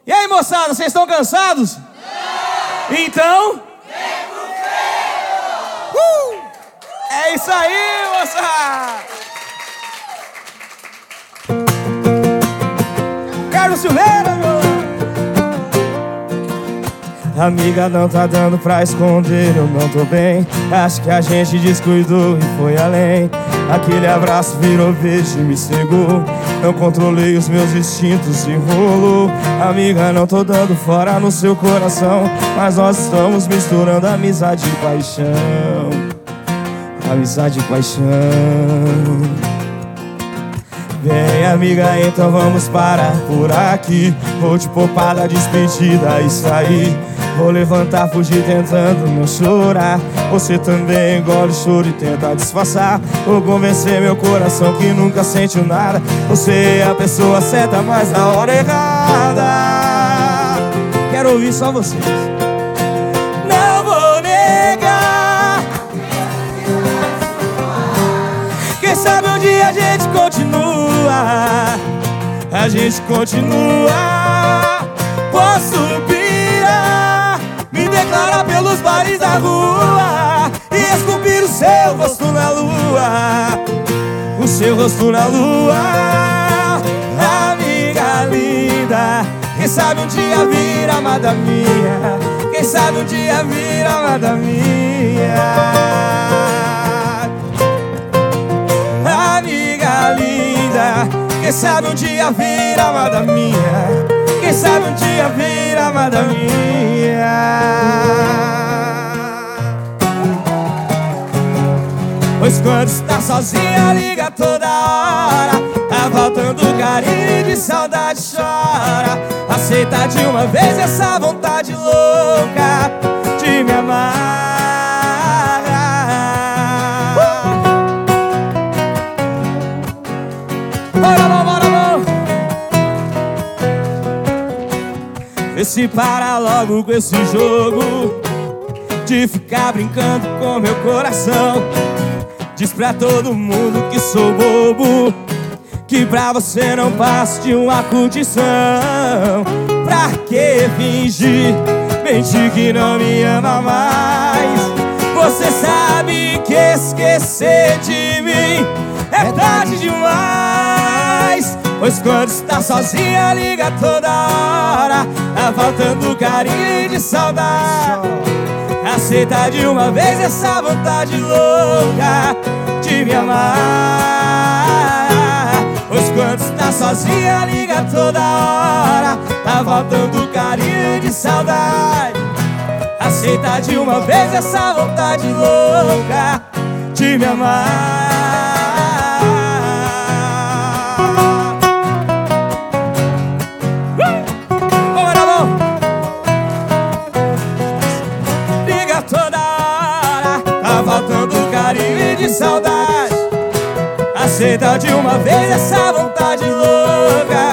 E aí, moçada, vocês estão cansados? Não. Então? É isso aí, moçada! Carlos Silveira, meu! Amiga, não tá dando pra esconder, eu não tô bem. Acho que a gente descuidou e foi além. Aquele abraço virou beijo e me cegou. Não controlei os meus instintos e rolou. Amiga, não tô dando fora no seu coração, mas nós estamos misturando amizade e paixão. Amizade e paixão. Vem, amiga, então vamos parar por aqui. Vou te poupar da despedida e sair. Vou levantar, fugir tentando não chorar. Você também engole o choro e tenta disfarçar. Vou convencer meu coração que nunca sentiu nada. Você é a pessoa certa, mas na hora errada. Quero ouvir só vocês. Não vou negar. Quem sabe um dia a gente continua. A gente continua. Posso pirar, me declarar pelos bares da rua e esculpir o seu rosto na lua. O seu rosto na lua. Amiga linda, quem sabe um dia vir amada minha. Quem sabe um dia vir amada minha. Amiga linda, quem sabe um dia vir amada minha. Quem sabe um dia vir amada minha. Pois quando está sozinha liga toda hora. Tá faltando carinho e de saudade chora. Aceita de uma vez essa vontade louca de me amar. Bora, bora, bora. Vê se para logo com esse jogo de ficar brincando com meu coração. Diz pra todo mundo que sou bobo, que pra você não passo de uma curtição. Pra que fingir, mentir que não me ama mais? Você sabe que esquecer de mim é tarde demais. Pois quando está sozinha liga toda hora. Tá faltando carinho e de saudade. Aceita de uma vez essa vontade louca de me amar. Pois quando está sozinha liga toda hora. Tá faltando carinho e de saudade. Aceita de uma vez essa vontade louca de me amar. Faltando carinho e de saudade. Aceita de uma vez essa vontade louca